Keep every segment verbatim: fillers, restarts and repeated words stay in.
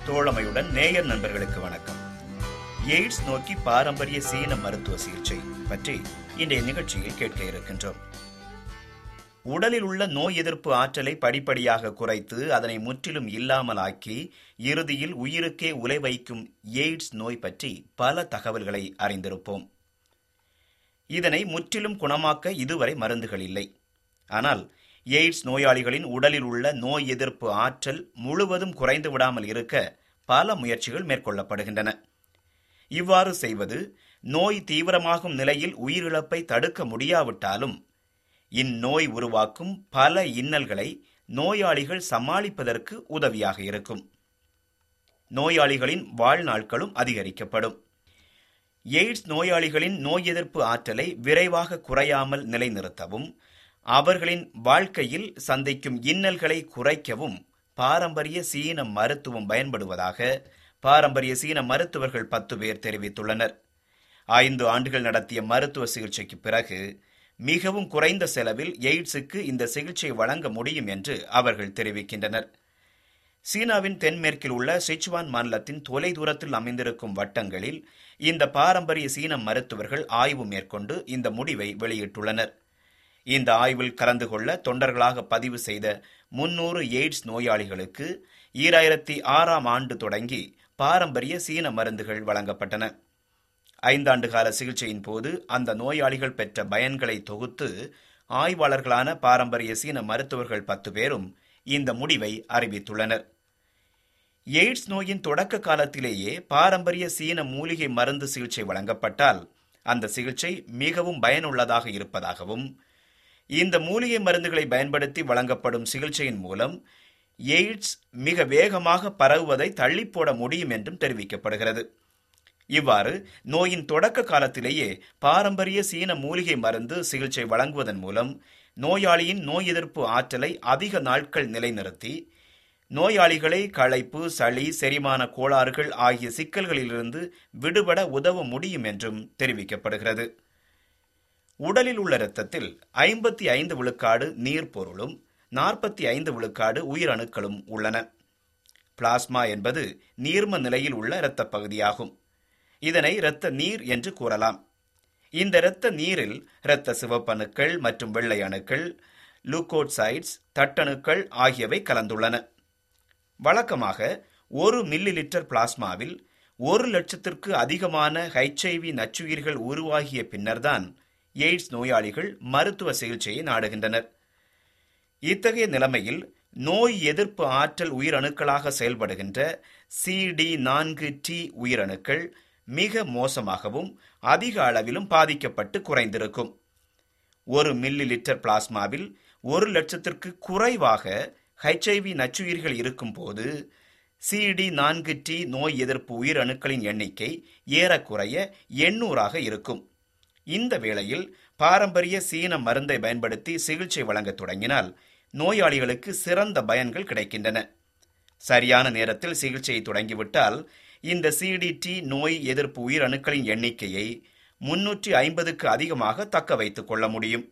தோழமையுடன் நேயர் நண்பர்களுக்கு வணக்கம். எய்ட்ஸ் நோக்கி பாரம்பரிய சீன மருத்துவ சிகிச்சை பற்றி இன்றைய நிகழ்ச்சியில் கேட்க இருக்கின்றோம். உடலில் உள்ள நோய் எதிர்ப்பு ஆற்றலை படிப்படியாக குறைத்து அதனை முற்றிலும் இல்லாமல் ஆக்கி இறுதியில் உயிருக்கே உலை வைக்கும் எய்ட்ஸ் நோய் பற்றி பல தகவல்களை அறிந்திருப்போம். இதனை முற்றிலும் குணமாக்க இதுவரை மருந்துகள் இல்லை. ஆனால் எய்ட்ஸ் நோயாளிகளின் உடலில் உள்ள நோய் எதிர்ப்பு ஆற்றல் முழுவதும் குறைந்து விடாமல் இருக்க பல முயற்சிகள் மேற்கொள்ளப்படுகின்றன. இவ்வாறு செய்வது நோய் தீவிரமாகும் நிலையில் உயிரிழப்பை தடுக்க முடியாவிட்டாலும் இந்நோய் உருவாக்கும் பல இன்னல்களை நோயாளிகள் சமாளிப்பதற்கு உதவியாக இருக்கும். நோயாளிகளின் வாழ்நாட்களும் அதிகரிக்கப்படும். எய்ட்ஸ் நோயாளிகளின் நோய் எதிர்ப்பு ஆற்றலை விரைவாக குறையாமல் நிலைநிறுத்தவும் அவர்களின் வாழ்க்கையில் சந்திக்கும் இன்னல்களை குறைக்கவும் பாரம்பரிய சீன மருத்துவம் பயன்படுவதாக பாரம்பரிய சீன மருத்துவர்கள் பத்து பேர் தெரிவித்துள்ளனர். ஐந்து ஆண்டுகள் நடத்திய மருத்துவ சிகிச்சைக்கு பிறகு மிகவும் குறைந்த செலவில் எய்ட்ஸுக்கு இந்த சிகிச்சை வழங்க முடியும் என்று அவர்கள் தெரிவிக்கின்றனர். சீனாவின் தென்மேற்கில் உள்ள சிச்சுவான் மாநிலத்தின் தொலை தூரத்தில் அமைந்திருக்கும் வட்டங்களில் இந்த பாரம்பரிய சீன மருத்துவர்கள் ஆய்வு மேற்கொண்டு இந்த முடிவை வெளியிட்டுள்ளனர். இந்த ஆய்வில் கலந்து கொள்ள தொண்டர்களாக பதிவு செய்த முன்னூறு எய்ட்ஸ் நோயாளிகளுக்கு ஈராயிரத்தி ஆறாம் ஆண்டு தொடங்கி பாரம்பரிய சீன மருந்துகள் வழங்கப்பட்டன. ஐந்தாண்டு கால சிகிச்சையின் போது அந்த நோயாளிகள் பெற்ற பயன்களை தொகுத்து ஆய்வாளர்களான பாரம்பரிய சீன மருத்துவர்கள் பத்து பேரும் இந்த முடிவை அறிவித்துள்ளனர். எய்ட்ஸ் நோயின் தொடக்க காலத்திலேயே பாரம்பரிய சீன மூலிகை மருந்து சிகிச்சை வழங்கப்பட்டால் அந்த சிகிச்சை மிகவும் பயனுள்ளதாக இருப்பதாகவும் இந்த மூலிகை மருந்துகளை பயன்படுத்தி வழங்கப்படும் சிகிச்சையின் மூலம் எய்ட்ஸ் மிக வேகமாக பரவுவதை தள்ளி போட முடியும் என்றும் தெரிவிக்கப்படுகிறது. இவ்வாறு நோயின் தொடக்க காலத்திலேயே பாரம்பரிய சீன மூலிகை மருந்து சிகிச்சை வழங்குவதன் மூலம் நோயாளியின் நோய் எதிர்ப்பு ஆற்றலை அதிக நாட்கள் நிலைநிறுத்தி நோயாளிகளை களைப்பு, சளி, செரிமான கோளாறுகள் ஆகிய சிக்கல்களிலிருந்து விடுபட உதவ முடியும் என்றும் தெரிவிக்கப்படுகிறது. உடலில் உள்ள இரத்தத்தில் ஐம்பத்தி ஐந்து விழுக்காடு நீர் பொருளும் நாற்பத்தி ஐந்து விழுக்காடு உயிரணுக்களும் உள்ளன. பிளாஸ்மா என்பது நீர்ம நிலையில் உள்ள இரத்த பகுதியாகும். இதனை இரத்த நீர் என்று கூறலாம். இந்த இரத்த நீரில் இரத்த சிவப்பணுக்கள் மற்றும் வெள்ளை அணுக்கள், லூகோசைட்ஸ், தட்டணுக்கள் ஆகியவை கலந்துள்ளன. வழக்கமாக ஒரு மில்லி லிட்டர் பிளாஸ்மாவில் ஒரு லட்சத்திற்கு அதிகமான ஹெச்ஐவி நச்சுயிர்கள் உருவாகிய பின்னர்தான் எய்ட்ஸ் நோயாளிகள் மருத்துவ சிகிச்சையை நாடுகின்றனர். இத்தகைய நிலைமையில் நோய் எதிர்ப்பு ஆற்றல் உயிரணுக்களாக செயல்படுகின்ற சி டி நான்கு டி உயிரணுக்கள் மிக மோசமாகவும் அதிக அளவிலும் பாதிக்கப்பட்டு குறைந்திருக்கும். ஒரு மில்லி லிட்டர் பிளாஸ்மாவில் ஒரு லட்சத்திற்கு குறைவாக ஹெச்ஐவி நச்சுயிர்கள் இருக்கும் போது சி டி நான்கு டி நோய் எதிர்ப்பு உயிரணுக்களின் எண்ணிக்கை ஏறக்குறைய எண்ணூறாக இருக்கும். இந்த வேளையில் பாரம்பரிய சீன மருந்தை பயன்படுத்தி சிகிச்சை வழங்க தொடங்கினால் நோயாளிகளுக்கு சிறந்த பயன்கள் கிடைக்கின்றன. சரியான நேரத்தில் சிகிச்சையை தொடங்கிவிட்டால் இந்த சி டி டி நோய் எதிர்ப்பு உயிரணுக்களின் எண்ணிக்கையை முன்னூற்றி ஐம்பதுக்கு அதிகமாக தக்க வைத்துக் கொள்ள முடியும்.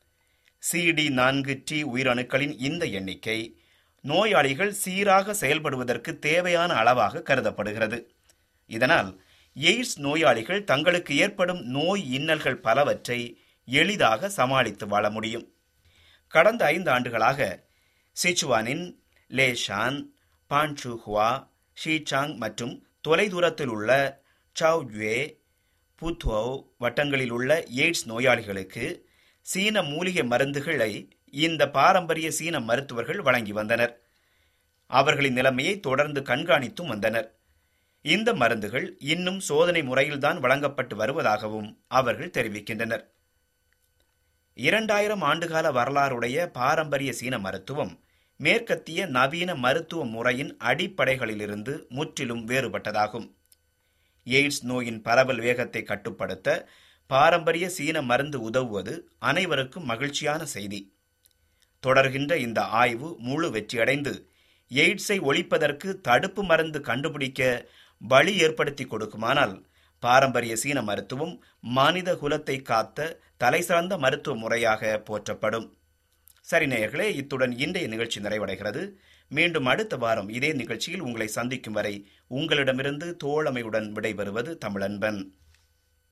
சி டி நான்கு டி உயிரணுக்களின் இந்த எண்ணிக்கை நோயாளிகள் சீராக செயல்படுவதற்கு தேவையான அளவாக கருதப்படுகிறது. இதனால் எய்ட்ஸ் நோயாளிகள் தங்களுக்கு ஏற்படும் நோய் இன்னல்கள் பலவற்றை எளிதாக சமாளித்து வாழ முடியும். கடந்த ஐந்து ஆண்டுகளாக சிச்சுவானின் லேஷான், பான்சுஹுவா, ஷீசாங் மற்றும் தொலைதூரத்தில் உள்ள சவுஜ்வே, புத்வோ வட்டங்களில் உள்ள எய்ட்ஸ் நோயாளிகளுக்கு சீன மூலிகை மருந்துகளை இந்த பாரம்பரிய சீன மருத்துவர்கள் வழங்கி வந்தனர். அவர்களின் நிலைமையை தொடர்ந்து கண்காணித்தும் வந்தனர். இந்த மருந்துகள் இன்னும் சோதனை முறையில்தான் வழங்கப்பட்டு வருவதாகவும் அவர்கள் தெரிவிக்கின்றனர். இரண்டாயிரம் ஆண்டுகால வரலாறுடைய பாரம்பரிய சீன மருத்துவம் மேற்கத்திய நவீன மருத்துவ முறையின் அடிப்படைகளிலிருந்து முற்றிலும் வேறுபட்டதாகும். எய்ட்ஸ் நோயின் பரவல் வேகத்தை கட்டுப்படுத்த பாரம்பரிய சீன மருந்து உதவுவது அனைவருக்கும் மகிழ்ச்சியான செய்தி. தொடர்கின்ற இந்த ஆய்வு முழு வெற்றியடைந்து எய்ட்ஸை ஒழிப்பதற்கு தடுப்பு மருந்து கண்டுபிடிக்க வழி ஏற்படுத்தி கொடுக்குமானால் பாரம்பரிய சீன மருத்துவம் மனித குலத்தை காத்த தலைசிறந்த மருத்துவ முறையாக போற்றப்படும். சரி நேயர்களே, இத்துடன் இன்றைய நிகழ்ச்சி நிறைவடைகிறது. மீண்டும் அடுத்த வாரம் இதே நிகழ்ச்சியில் உங்களை சந்திக்கும் வரை உங்களிடமிருந்து தோழமையுடன் விடைபெறுவது தமிழன்பன்.